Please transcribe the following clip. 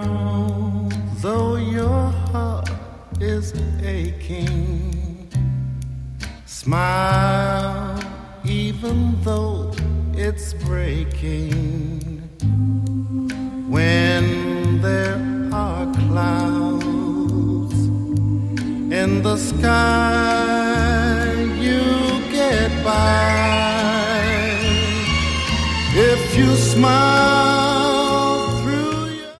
though your heart is aching. Smile, even though it's breaking. When there are clouds in the sky, you get by. If you smile